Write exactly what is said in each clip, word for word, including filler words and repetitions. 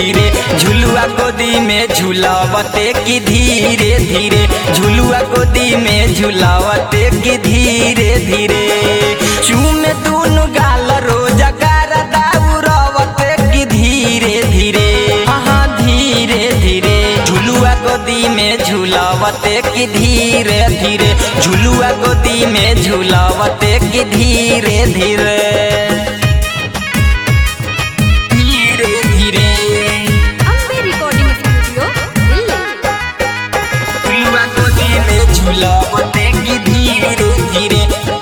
धीरे झुलुआ गोदी में झुलावते की धीरे धीरे झुलुआ गोदी में झुलावते की धीरे धीरे चूमे दूनु गाल रोज करदा उड़ावते की धीरे धीरे हाँ धीरे धीरे झुलुआ गोदी में झुलावते की धीरे धीरे झुलुआ गोदी में झुलावते की धीरे धीरे झुलावते की धीरे धीरे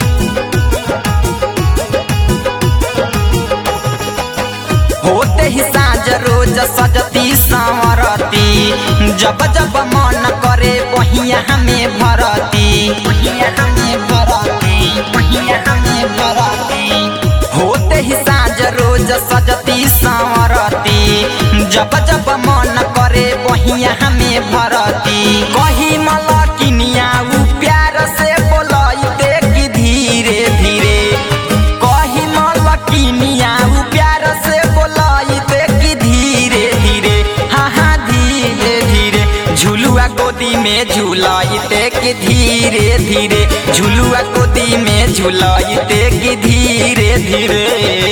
होते ही साँझ रोज सजती संवरती जब जब मन करे वहिया हमें भरती वहिया हमें भरती वहिया हमें भरती होते ही साँझ रोज सजती संवरती जब जब मन करे वहिया हमें भरती कही मलकिनिया उ प्यार से बोलते की धीरे धीरे कही मलकिनिया उ प्यार से बोलते की धीरे धीरे हाँ हाँ धीरे धीरे झुलुआ गोदी में झुलाते की धीरे धीरे झुलुआ गोदी में झुलाते की धीरे धीरे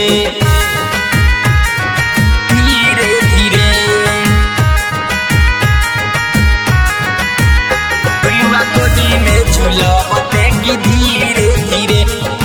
गोदी में झुलावते की धीरे धीरे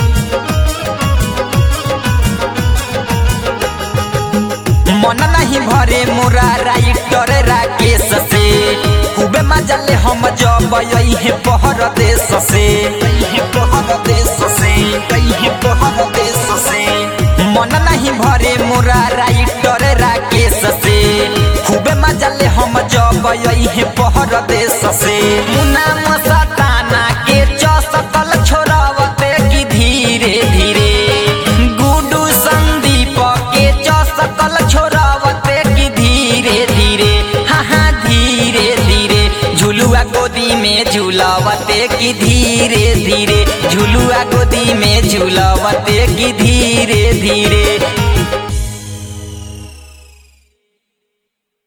मन नहीं भरे मोरा राइटर राकेश से खूबे मजा ले हम जब यही पहर देश से पहर देश से पहर देश से मन नहीं भरे मोरा राइटर राकेश से खूबे मजा ले हम जब यही पहर देश से मुना मस्ताना के चौसकल छोड़ावते की धीरे धीरे गुडू संदीप के चौसकल छोड़ावते की धीरे धीरे हाँ हाँ धीरे धीरे झुलुआ गोदी में झुलावते की धीरे धीरे झुलुआ गोदी में झुलावते की धीरे धीरे